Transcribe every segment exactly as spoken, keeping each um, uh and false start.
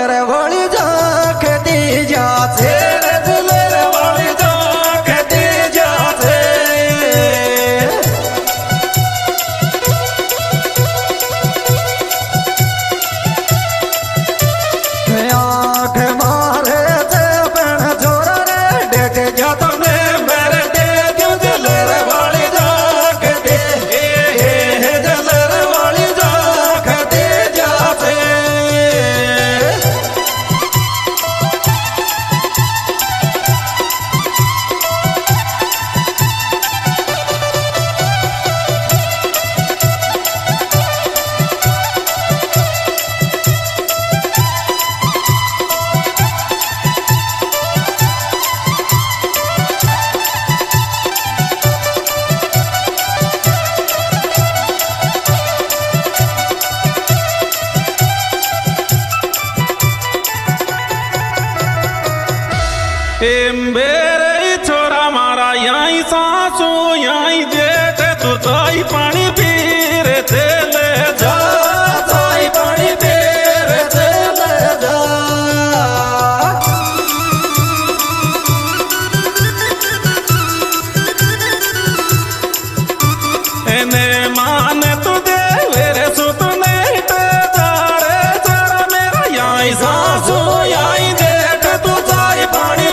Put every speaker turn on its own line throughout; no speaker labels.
दिलर वाली जाख दी जाते रे दिलर वाली जाख दी जाते आँख मारे थे बन जोरा रे देख जाता ने मेरे दे दियो दिलर वाली जाख दे दिलर वाली जाख दे जाते
मेरे छोरा मारा यहीं सासू यहीं देते तू ताई पानी पीर थे ले जा
ताई पानी पीर थे ले जा
एने माने तू दे मेरे सुतने पे जा रे छोरा मेरा यहीं सासू यहीं देते तू ताई पानी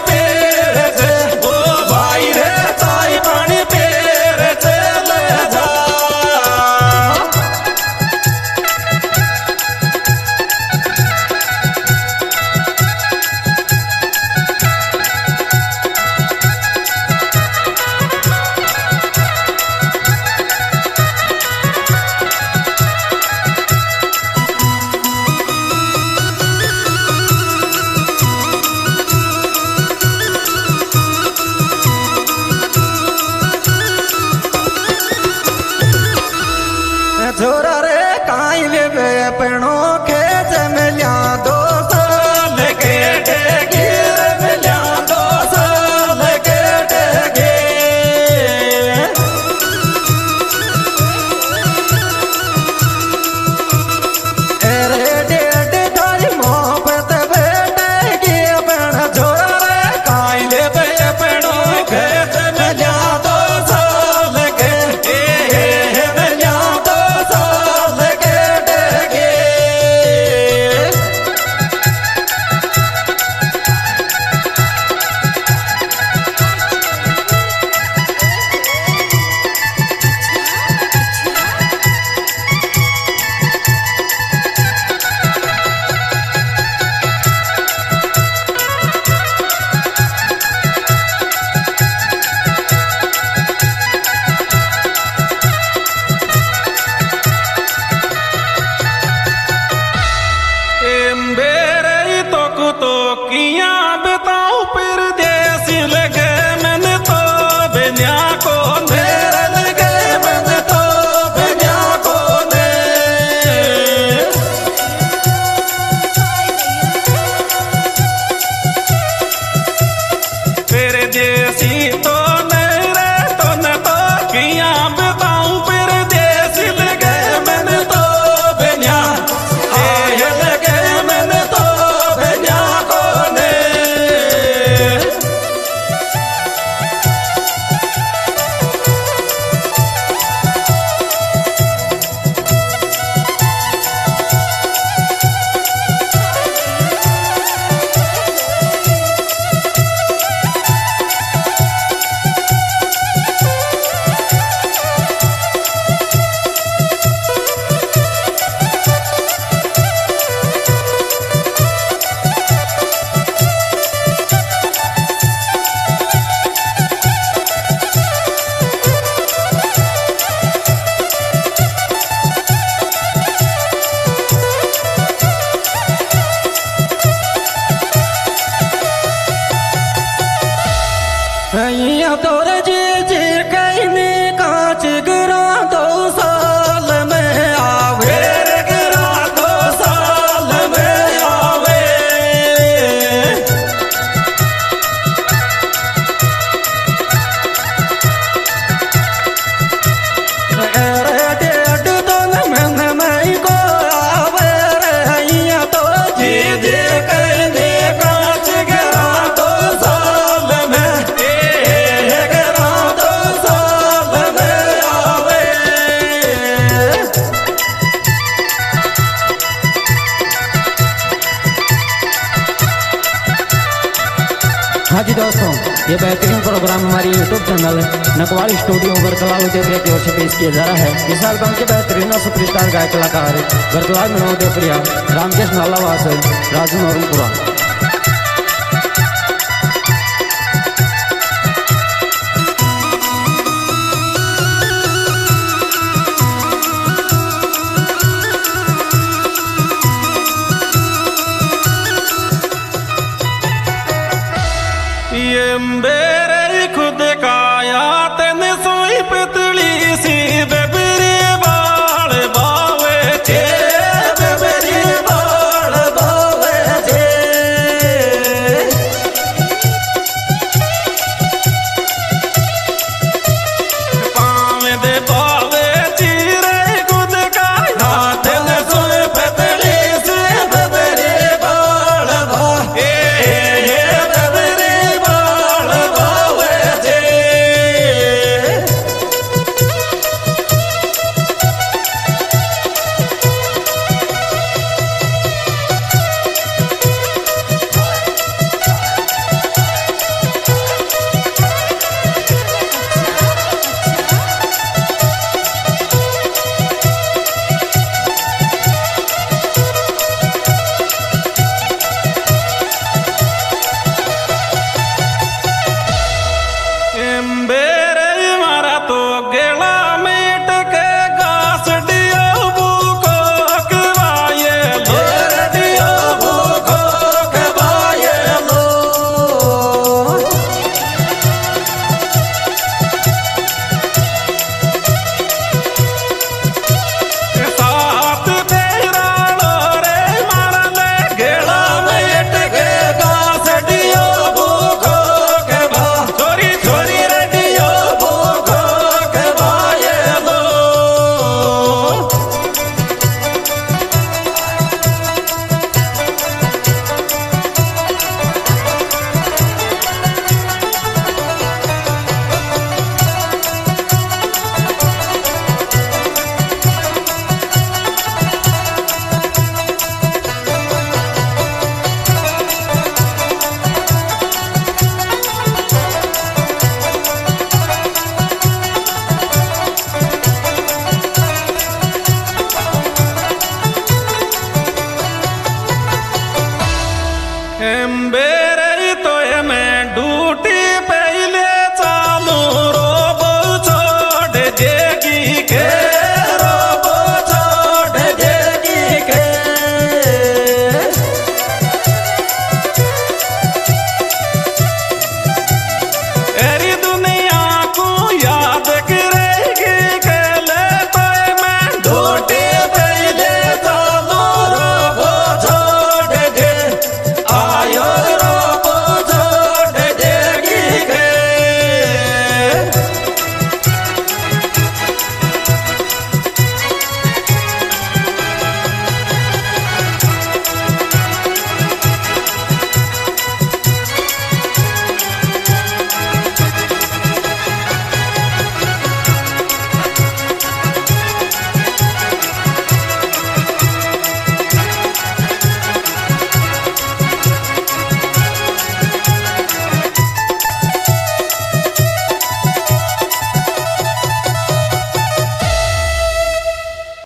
हाँ जी दोस्तों, ये बेहतरीन प्रोग्राम हमारी यूट्यूब चैनल नकवाल स्टूडियो बरकलाल उदयप्रिया की ओर से पेश किया जा रहा है। इस एल्बम के बेहतरीन और सुपरस्टार गायक कलाकार बरकलाल मनोज उदयप्रिया, रामकेश नालावास, राजू नौरनपुरा।
ये मेरे खुद काया तेन सोई पतली सी बेबरी बाल बावे थे,
बेबरी बाल बावे थे।
पावे दे बावे चीरे खुद काया तेन सोई पतली सी बेबरी बाल बावे Embe